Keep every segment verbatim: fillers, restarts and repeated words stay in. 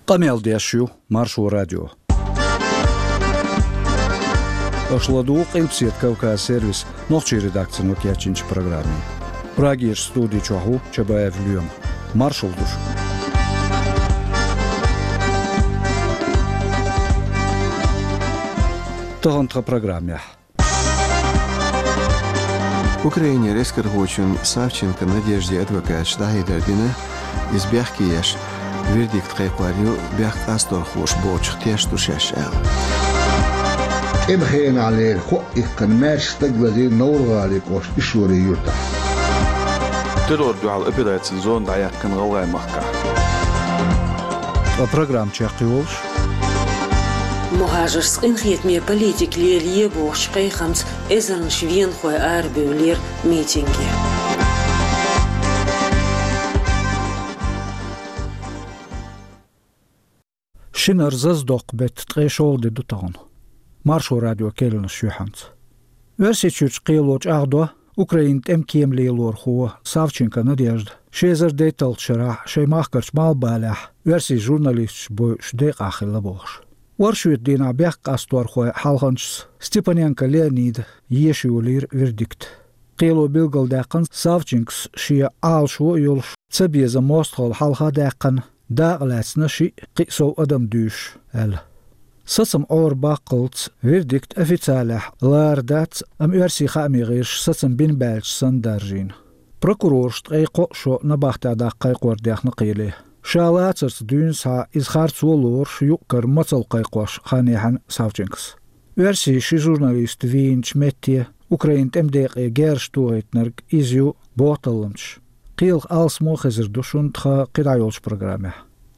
Камел Дяшью, Маршу радио. Ашладу Қилпсет Кавказ сервис, нохчи редакция Нокиячинч программе. Прагиш студии Чоху, Чабаев Люем. Маршал душ. Тагантха программе. Украине рескаргучун Савченко Надежде адвокат Штахидердина из Бяхкияш вердикт хайкварю Бяхк Асторхуш Бочих Тештушеш эл. إبهين عليه خو إكماش تجلدي نور عليك وش إشوري يرتاح. تدور على الأبيض سنزون دعيا كان غواي مكة. البرنامج شاقيولش. مهاجر سقين خيت مية بوليتيك ليلية بوش قي خمس إذن شوين خوي أربي ولير ميتينجي. شنر ززدق بيت تقيشول دي دوتان. Маршу радио келен шюханц. Версичуч қилоч агдо Украин тем кем лейлор хо Савченко Надежда. Шезер детал чара шеймахкарч малбалах. Верси журналист бо шдек ахилла бош. Варшует дина бях кастор хо халханч Степаненко Леонид ешиулир вердикт. Қило билгал дакан Савченкс шия алшо юлш цабеза мостхол халха дакан дағласна ши қисо адам душ әл. Сасам ор бақылц вердикт официалях лардат ам верси хамигиш сасам бин бэлч сандаржин. Прокурор штайқо шо набахта даққай қордяхны қиле. Шалацырс дүйн са изхарц олор юқкар мацал қайқош ханехан Савченкс. Верси ши журналист винч метте Украин темдеқе герштуайтнерг изю боталымч. Қилх алс мохезер душун тха қирайолш программе.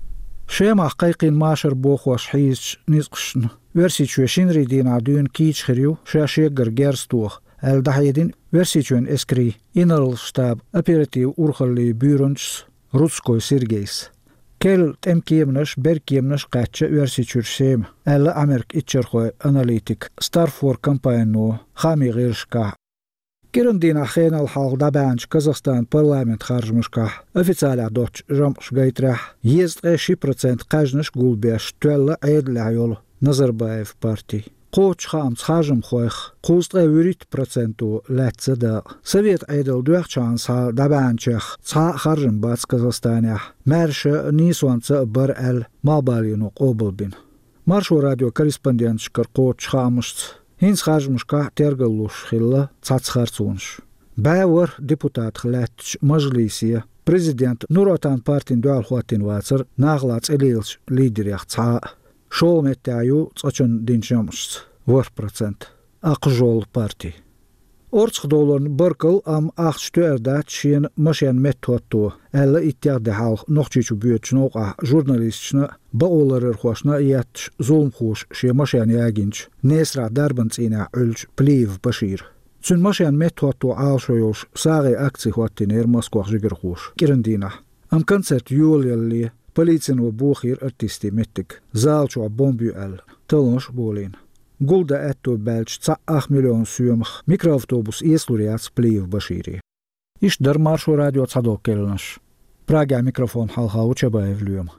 شيمах قيقين ماشر بوخوش حيش نزقشن ورسيتشوشين ريدين عدون كيتش خريو شاشيقر جيرستوخ الدحيدين ورسيتشون اسكري إنرل شتاب أبيرتيو أورخلي بيرونش روتسكوي سيرجيس كيل تم كيمنش بير كيمنش قاتش ورسيتشور شيم ألا أمريك إتشرخوي أناليتيك ستارفور كامباينو خامي غيرشكا كيرن دينا خينا الحال دابانش كازاخستان парламент خارجمشكا официаля دوتش جمش غيترح يزد عشرين процент قاجنش قولبيش تولا عيد لعيول نظربايف بارتي قوش خامس خارجم خويخ قوست غيوريت процентو لاتسدا سويت عيدل دوخ شانسا دابانشخ صا خارجم باتس كازاخستانيح مارش نيسوانسا بر ال مابالينو قوبلبين مارشو راديو كورреспондент شكر قوش خامس Hins хажмушка тергалуш хилла цацхарцунш. Бавар депутат хлатч мажлисия президент Нуротан партин дуалхуатин вацар наглац элилш лидерях ца шолметтаю цочун динчамш восемь процентов ақжол парти. Орцх долларын биркл ам ахштуэрдат шин машин метотто элла иттягда хал нохчичу бүйөтчноға журналистчна баоларыр хошна иятш зулмхуш ши машин ягинч несра дарбанцина үлч плив башир. Цун машин метотто алшойош саги акци хуаттинер Москвах жигерхуш кирендина. Ам концерт юлялли полицину бухир артисти меттик залчу бомбю эл талош болин. Гулда этто бэлч цаах миллион сүймх микроавтобус ieslurjāts plīv Bašīrī. Iš dar Maršu radio Cadok Kelnaš. Prāgā mikrofon Halha Učabaev Ļujem.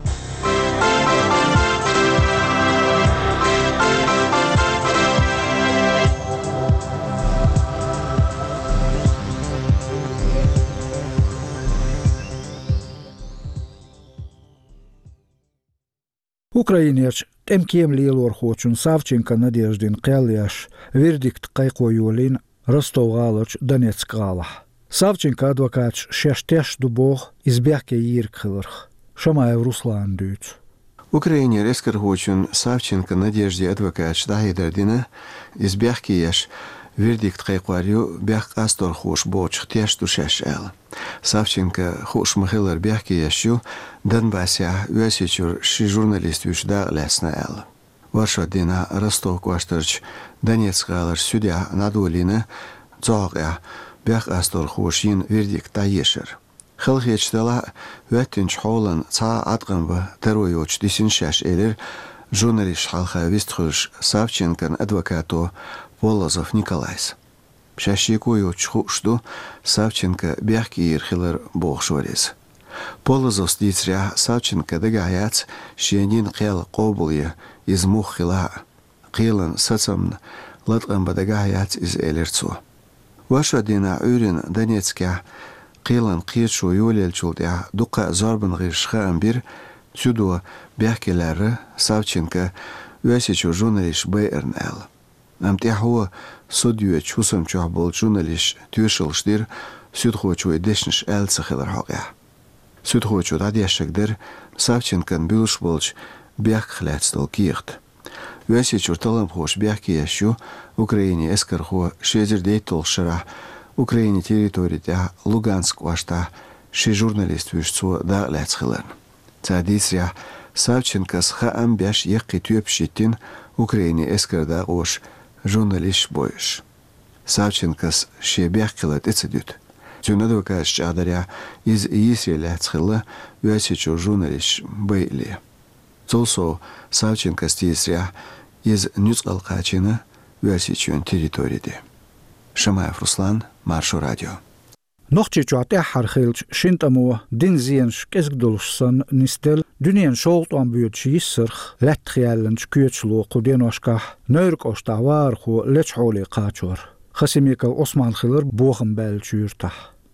Ukrainieč тем кем лилор хочун Савченко Надеждин Кэлляш вердикт кайкоюлин Ростов-Галыч Донецк-Галах. Савченко адвокат шештеш дубох избяхке йиркхылырх. Шамаев Руслан дүйц. Украине рескаргучун Савченко Надежде адвокат Штахидердина избяхке яш вердикт кайкварю бях астор хош бочих тештушеш эл. Савченко хош махилар бяхке яшу Донбасsia üesичур ши журналист вишда лесна эл. Варша дина Ростов кваштарч Донецк-Галыч судья Надолина зоғя бях астор хошин вердикт таешер. Хылхечтала вәттінч холын ца атқынбы теройоч десіншәш элер журналист халха вестхуш Савченкон адвокату Волозов Николайс. Шашикойоч хушду Савченко бяхки ирхилер бохшорез. Полозос дицря Савченко дагаяц шенин қел қобылы из мухила қилын сацамн латқан бадагаяц из элерцу. Ваша дина үрин Донецкя қилын қиетшу юлелчулдя дуқа зорбын ғиршхан бір тюдуа бяхкелері Савченко Уясичу журналист Б.Р.Н. Амтяхуа судью чусам чухбол журналист тюшелштир Südhoçu edişniş el sıxılar haqa. Südhoçu da yaşıqdır Savchenkan buluş bolç biyaq xlatstal kixt. Vəsi çurtalam xoş biyaq yaşu Ukrayni eskarxo şezirdə tolşara Ukrayni territoriyada Lugansk vaşta şi jurnalist vüşçu da latsxılan. Tadisya Savchenkas xa am biaş yaqi tüpşitin Ukrayni eskarda qoş jurnalist boyuş. Savchenkas şi biyaq qilat etsedüt. Тюнадо кашчадаря из Исреля цхила Уясичу журналист Бейли. Золсо Савченко стисря из Нюцалкачина Уясичу территориде. Шамаев Руслан, Маршу радио. Noqçiçu atahar xilç şintamu dinziyenş kesgdolşsan nistel dünyen şoltan büyütçi sırx latxiyalınç küyçlu qudenoşkah nörkoşta var xu leçholi qaçor. Xasimikal Osman Xilır boğum belçüyrtah.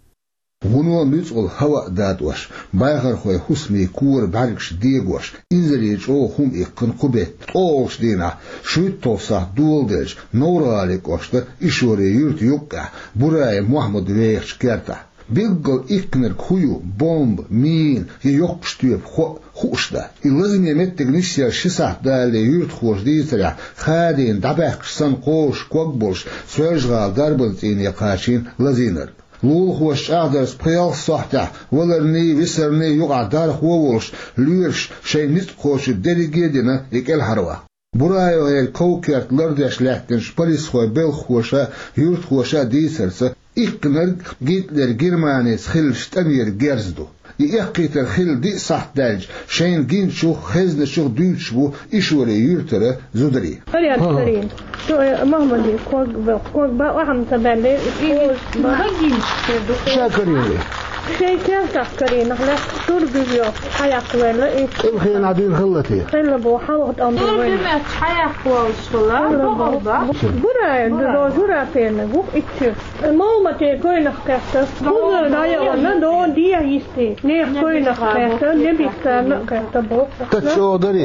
Bunu nüzgül hava dadwaş, baygar xoy husmi kur bargş degwaş, inzeliç o hum iqqın qubet, olş dina, şüt tosa duoldelç, nouralik oşta işore yurt yukka, buraya Muhammed Veyx kerta. Bilgıl ikkner kuyu, bomb, min, yok stüp, xuşta. İlazim yemettik nisya şisah dali yurt xoş diyisra, xadin, dabaqsan qoş, kokbolş, sözgal darbıltin yaqaşin laziner. Lul xoş ağdars pıyal sahta, valarni, visarni, yuqadar xovolş, lürş, şeynit xoşu derigedine ikel harva. Buraya el kovkert lardyaşlahtınş, polis xoy bel xoşa, yurt xoşa diyisarsa, ikkner gitler Germani schilştan yer gerzdu. Yaqiter xil di sahdaj, şeyn ginçu xezne şu düçbu işore yurtere zudri. Hadi atlayın. Şu Mahmudi kog kog ba aham taballe ba ginç. Şakırıyor. Şey كيف كرينا خلاص شور بيو حياة ولا إيه الخين عدين خلتي خلا بو حلقة أمر وين حياة وش ولا برا دو جورا فينا بو إتشر الماما تكوي نخكسر كل رايا ولا دو دي هيستي نير كوي نخكسر نبي كان نخكسر بو تشو دري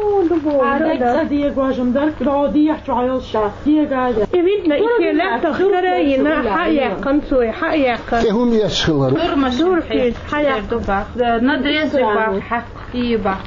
هذا دي جواجم ده لو دي يحجوا شا دي جاجة إبننا إيه لا تخسرينا حياة قنصوي حياة هم يشخلر دور في حياة بقى ندرس بقى حقي بقى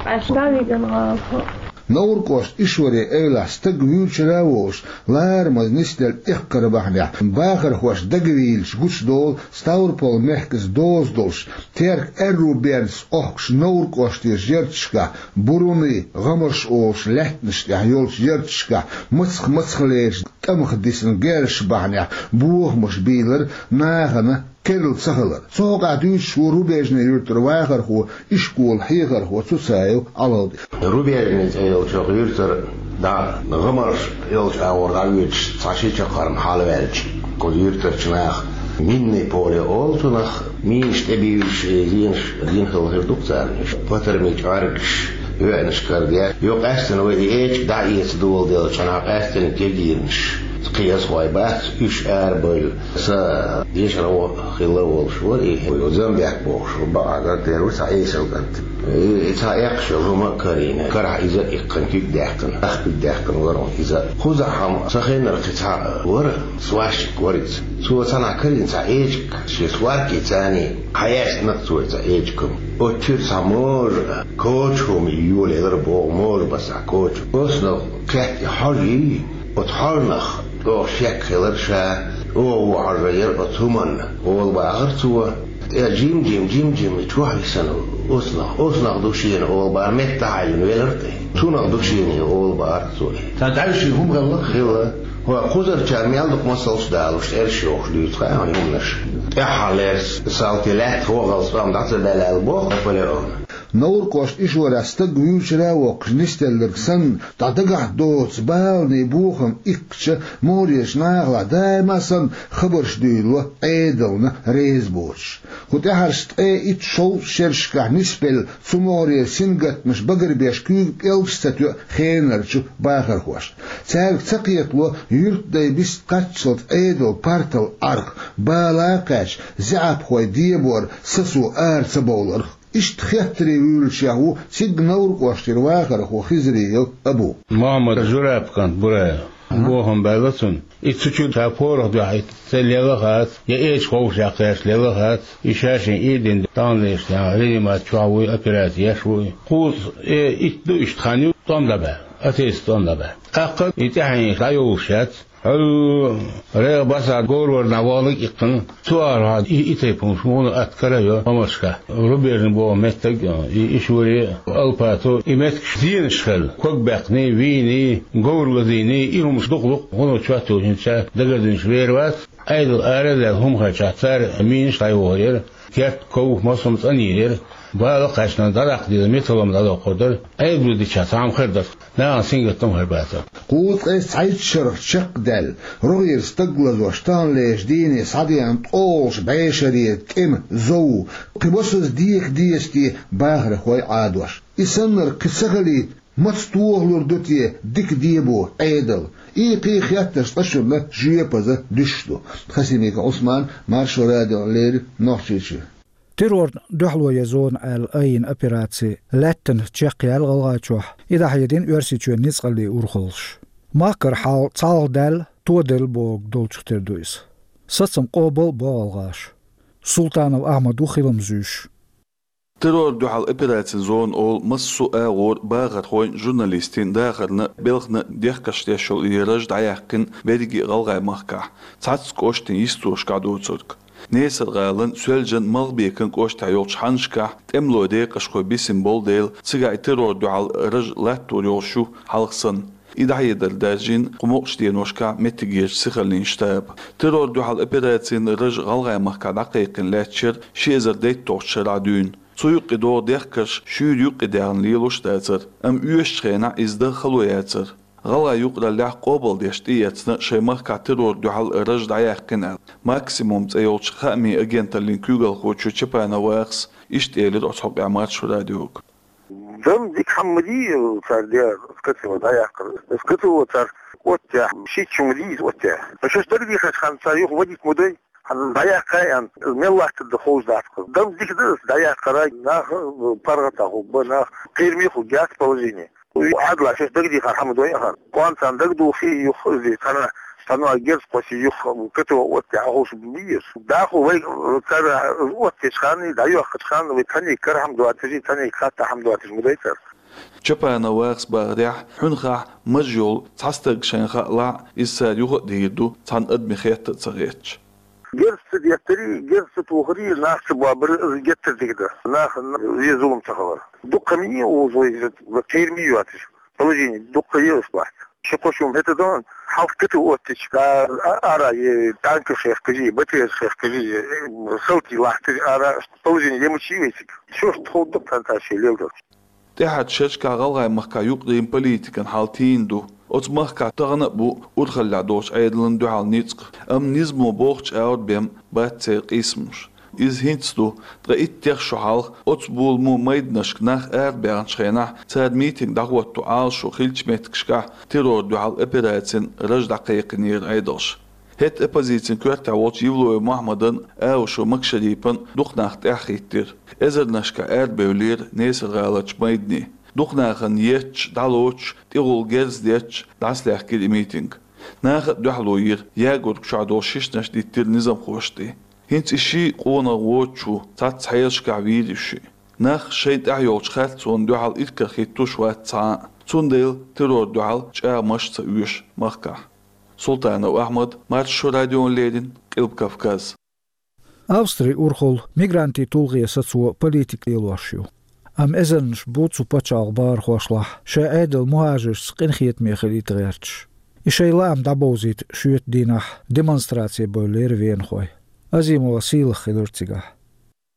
Naurkost ishwari eula stag wülcherawosh lar maz nistel ikkar bahna bagar hosh dagwils gutsdol staurpol mehkes doosdols terk errubens ochs naurkost jertska buruni gamers os lehtnis jolts jertska mutsch mutschlees tamg disen gersh bahna buog mos biler nagana Kerl Sahalar. So gaat u zo Rubejne yurter wager ho, iskool heger ho, zo zei alodi. Rubejne heel zo yurter da gamers heel zo wordt uit sachitje karm halwelch. Ko yurter chnach minne pole oltunach minst ebius zien zien heel reduktsar. Water mit args Uenisch kardia. Jo esten we die each da iets doel deel chnach esten tegirns. قياس غايبات إيش أربعة سا ديش رو خلوا الشوري ويوزن بيحبوش وبعد تروس عيسى وقت إتها يقش روما كرينا كره إذا إقن كيف دحكن أخ بدحكن ورون إذا خوزا حم سخين رقتها ور سواش ورد سو سنا كرين سعيش شي سواركي تاني حياة نقصو سعيشكم وتشير سامور كوتشهم يولي ضربو مور بس كوتش وصلوا كحت حري وتحرنخ او شكلر شا او وعرير اتومن او باغرتو يا جيم جيم جيم جيم توحي سنه اصنع اصنع دوشين او با متعين ويلرتي تونا دوشين او بارتو تدعش هم غلط خيلا هو قدر جامعه لك مسلش دالش ارشوخ ليت خان همنش يا حالس سالتي لات فوق الصام دات بلا البوخ ولا نور قوش إشورة استقويوش راوق نستلركسن تدقع دوتس بالني بوخم إكش موريش ناغلا دايما سن خبرش ديلو عيدلنا ريزبوش خد احرشت اي اتشو شرشكا نسبل سموري سنقت مش بقر بيش كيوب إلشتتو خينرشو باخر خوش تاك تقيتلو يرد داي بيست قاتشلت عيدل بارتل أرق بالاقاش زعب خوي ديبور سسو آر تبولر إشت خيطري ويلشاهو سيق نور قوشتر واخر خو خزري أبو محمد جراب كانت برايا بوهم بالتون إتسوچو تابور دوحيت تليغات يا إيش خوش يقاش ليغات إشاشين إيدين تانليش يعني ما تشاوي أبيرات يشوي قوس إتدو إشتخانيو تندبه أتيس تندبه أقل إتحين لا يوشات هل رأي بسا قول نوالك إقن سؤال هاد إتيبون شمون أتكرا ومشكا ربيرن بو متك إشوري ألباتو إمتك دين شخل كوك باقني ويني قول غزيني إيهم شدقلق هنو شواتو هنشا دقردن شويروات أيضا آرد هم خشاتار أمين شايوهير كيات كوك مصمت أنير بالا قاشنا دارق ديدا ميتلم دادا قدر أيضا دي شاتام خردت نا سنگتم هرباتا قوت قيس عيد شرق شق دل رغير استقلز وشتان ليش ديني صديان طولش بعيشرية كم زو قبصز ديك ديستي باهر خوي عادوش إسنر كسغلي مستوغلور دوتي ديك ديبو عيدل إي قي خياتر ستشر له جيبازة دشتو خسيميك عثمان مارشو راديو لير نوحشيشي تيرور دحلو يزون الأين أبيراتسي لاتن تشيقيا الغلغاتشوح إذا حيدين يرسيتشو نسقلي أورخلش ماكر حال تصال دال تودل بوغ دولتش تردويس ساتسم قوبل بوغلغاش سلطان أحمد وخيلم زوش ترور دحل أبيراتسي زون أول مسو آغور باغت خوين جورناليستين داخلنا بلغنا ديخكشتيشل يرج دعيقن بيديجي غلغاي مخكح تاتسك أوشتين يستوش قادو تسرك نيسر غالن سولجن مغبيكن قوشتا يولش حنشكا تملو دي قشخو بي سيمبول ديل سيغاي ترور دعال رج لاتور يولشو حلقسن إذا هيدر داجين قموقش دي نوشكا متجيش سيخلين شتاب ترور دعال إبراتين رج غلغاي مخكا دقيقن لاتشر شيزر ديت توشر عدون سويق دور ديخكش شير يوق ديان ليلوش داتر أم يوش خينا إزده خلوياتر غلا يقرأ لح قبل ديشتيتنا شيء مخكا ترور دحل رج دعيقن ماكسيموم تأيولش خامي أجنت لينكوغل خوشو تشبانا واقس إشتيلر أصحب إعمال شو راديوك دم ديك حمدي صار ديار سكتوا دعيقر سكتوا صار وتع شيء شمدي وتع فشوش دربي خش خمسة يوم وديك مدي عن دعيقة عن ملة الدخول ذاتك دم ديك درس دعيقة ناخ برغته وبناخ قيرمي خجات بوزيني وعدلا شوف دقدي خان حمد وين خان قوان سان دقدو في يخزي سنة سنة جرس قوسي يخ وكتو وتع هوش بمير داخو وين كذا وتش خاني دايو خد خان وتاني كر حمد واتجي تاني خات حمد واتج مديتر جبانا واقس بغريح حنخا مجول تحستق شنخا لا إسال يخ ديدو تان أدمي خيات تصغيتش جرس ديتري جرس توخري ناس بابر جتر ديكدا ناخ يزوم تخبر دق مي وزوي كير مي واتش طلجيني دق يصبح شقوشهم هتدون حفكته واتش ارا تانك شيخ كجي بتي شيخ كجي صوتي واحد ارا طلجيني يمشي ويسك شوف تخود دق انت شي ليلو تحت شركة غلغاي مخكا يقدم بوليتيكن حالتين دو أوت مخكا تغنى بو ودخل لعدوش عيدلن دعال نيتق أم نزمو بوغش أعود بيم باتسير قيسمش إز هنتستو تغيت تيخشو حالخ أوت بول مو ميدنشك ناخ أعد بيغن شخيناح تاد ميتين دعوة تعال شو خيلش ميتكشكا تيرور دعال إبراتين رج دقيق نير عيدلش هت أبازيتين كوارتا ووش يولو محمدن أو شو مكشريبن دوخناخ تأخيتير إزر نشكا أعد بيولير نيسر غالج ميدني دوخناخن يتش دالوش تيغول جيرز ديتش داسلاح كيل ميتينج ناخ دوحلوير ياغور كشعدو شيشناش ديتير نظام خوشتي هنت إشي قونا ووتشو تات حيرشكا عويدشي ناخ شيد أعيوش خالتون دوحل إذكر خيتو شوات ساعة تون ديل تيرور دوحل جاء مشت ويش مخكا سلطان أحمد مارشو راديو ليدين قلب كافكاز أوستري أورخول ميغرانتي تولغي ساتسو بوليتيك ليلوشيو أم إذنش بوتسو باتشاغ بار خوشلح شاعد المهاجر سقنخيت ميخلي تغيرتش إشي لام دابوزيت شويت دينح ديمونستراتسي بولير فين خوي أزيمو وسيل خلورتيغا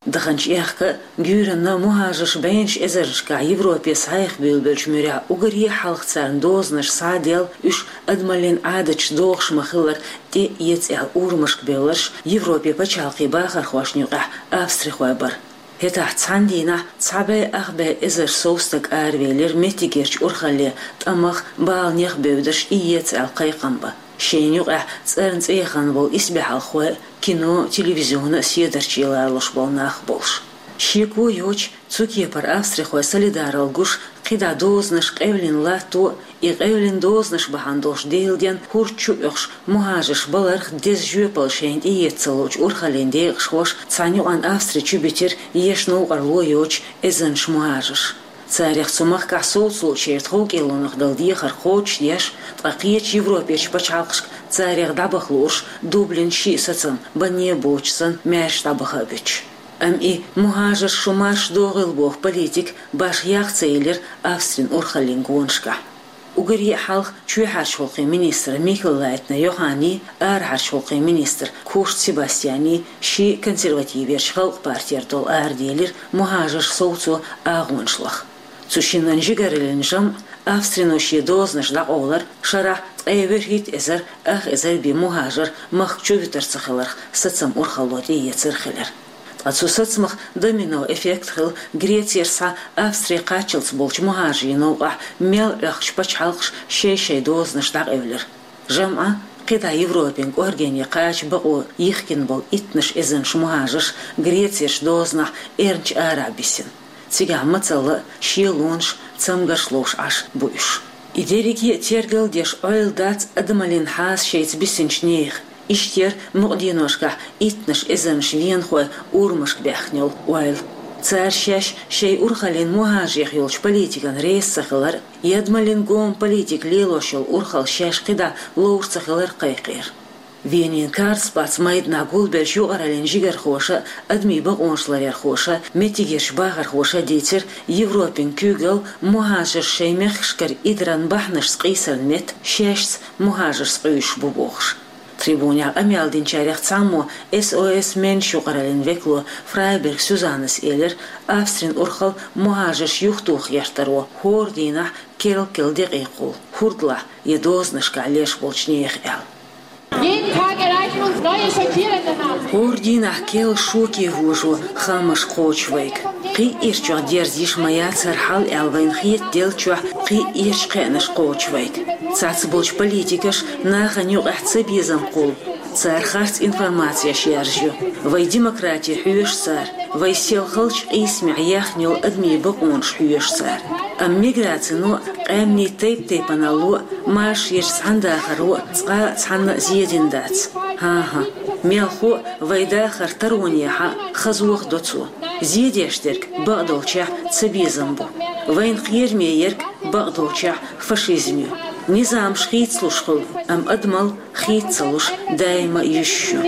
دخنش إخك جورنا مهاجش بينش إزرش كا يوروبي صحيح بيلبلش مريا وقريه حلق تسان دوزنش ساديل إش أدمالين عادش دوغش مخلر تي يتسع أورمشك بيولش يوروبي بچالقي باخر خوش نيوقع أفسري خوابر هتا تساندينا تصابي أخبي إزر سوستك آرويلر متيجيرش أرخلي تأمخ بال نيخ بيودش إيتسع القيقنبا شين يوقع تسارنس إيخان بول إسبح الخوي كينو تلفزيون سيدرشي لارلوش بول ناخبولش شيكو يوش تسوكي بر أفسري خوي ساليدار الجوش قيدا دوزنش قيولين لاتو إقيولين دوزنش بحاندوش ديلدين هورتشو إخش مهاجش بلرخ ديز جوبل شين إيتسلوش أرخلين ديغش خوش تسانيو عن أفسري تشبتر يشنو أرلو يوش إزنش مهاجش царях сумах касол случаев хок илонах далдихар хоч яш тақиет Европеч пачалқш царях дабахлуш Дублин шисацам бане бочсан мяш дабахабич ам и мухажер шумаш догыл бог политик баш ях цейлер Австрин урхалингоншка угри халх чуй харшолқи министр Михаил Лайтна Йохани ар харшолқи министр Курт Себастьяни ши консервативер халк партияр дол ардилер мухажер соуцу агоншлах Цушинан жигарилин жам Австриноши дознаш да олар шара эверхит эзер ах эзер би мухажер махчу витерцахлар сацам урхалоди яцерхлер Ацусацмах домино эффект хил Грециерса Австрия качылс болч мухажиноа мел ахш пачалш шей дознаш да эвлер жама Кида Европен оргени кач бау ихкин бол итнаш эзен шмухажеш Грециеш дознах эрнч арабисин Цигам мацала шилунш цамгашлош аш буйш. Идерики тергелдеш ойлдац адмалин хас шейц бисинчнех. Иштер мугдиношка итнаш эзенш венхой урмашк бяхнел ойл. Царшаш шей урхалин мухажих юлч политикан рейссахылар, ядмалин гом политик лилошил урхал шаш кида лоурцахылар кайкир. Венин карспац майдна гулбер жугаралин жигар хоша, адми багоншларяр хоша, метигерш багар хоша детер, Европин кюгел, мухажер шеймехшкар идран бахнаш скисар нет, шешц мухажер скыш бубохш. Трибуня амялдин чарях цаммо эс о эс мен жугаралин векло, Фрайберг Сюзанес элер, Австрин урхал мухажер юхтух яштаро, хордина кел келдег экул, хурдла, едознашка леш болчнех эл. Jeden Tag erreichen uns neue schockierende Nachrichten. Хордина кел шоки вужу хамаш кочвейк. Қи ирчо дерзиш моя цархал элвайн хит делчо қи ирч қенаш кочвейк. Цац болч политикаш наханю ахцебизам кул. Цар харц информация шержу. Вай демократия хюеш цар. Вай сел халч исмя яхнил адми бакунш хюеш цар. Ам миграция но амни тейп тейпаналу маш еш цанда хару цга цхана зиедин дац. Ха-ха. Мелху вайда хартаруняха хазух доцу. Зиедештерк багдолча цебизамбу. Вайн хьермеерк багдолча фашизмю. Низам шхит слушхул, ам адмал хит слуш дайма еще.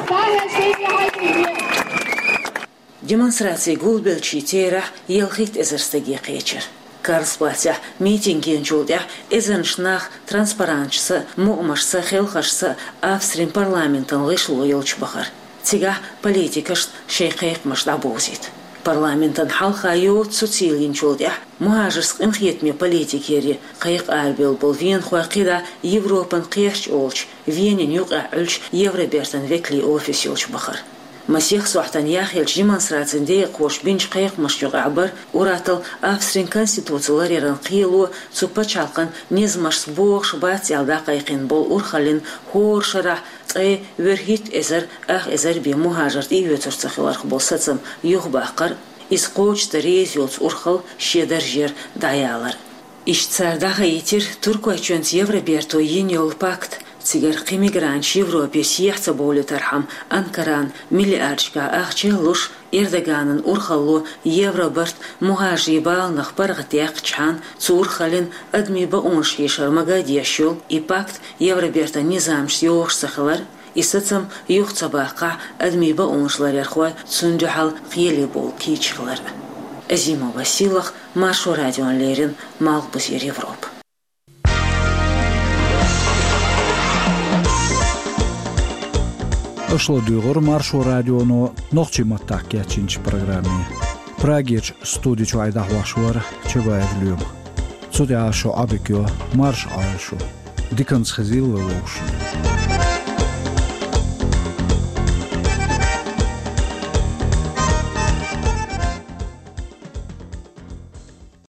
Демонстрации гулбелчи тера елхит эзерстеги кечер. Карспатя митинги нчулдя эзеншнах транспарантчса мугмашса хелхашса Австрин парламентын лышлу елчбахар. Тига политикаш шейхейх машдабузит. Парламентан халха йот социалин чулдя мухажерск инхетме политикери кайк арбел бол вен хуакида Европан кеш олч венен юка улч Евробертан векли офис елчбахар. Масих суахтан яхелч демонстрациян дей қош бинч қайық машюқ абар уратыл Австрин конституциялареран қиылу цупа чалқан незмаш боғш бат ялда қайқин бол урхалин хор шара цай верхит эзер ах эзер би мухажарт и ветерцахиларх бол сацам юх бақар из қоч тарез юлц урхал шедар жер даялар. Иш цардаға етер Туркуайчонц Евроберто енел пакт Цигар қимигранч Европе сияхца боли тархам Анкаран миллиардчка ахчелуш Эрдоганын урхалу Евроберт мухажи балнах паргатяк чан цурхалин адми баунш ешар магадияшул и пакт Евроберта низамш йош сахалар и сацам юхца бақа адми бауншлар ярхуа цундюхал қиели бол кичхлар. Азима Василах, Машу Радион Лерин, Малбузер Европ. Ошло дюгор Маршу радионо нохчи маттак ячинч программе. Прагич студич вайда хвашвар чебаев люм. Цудя шо абикё марш айшу. Диканс хазил вовшун.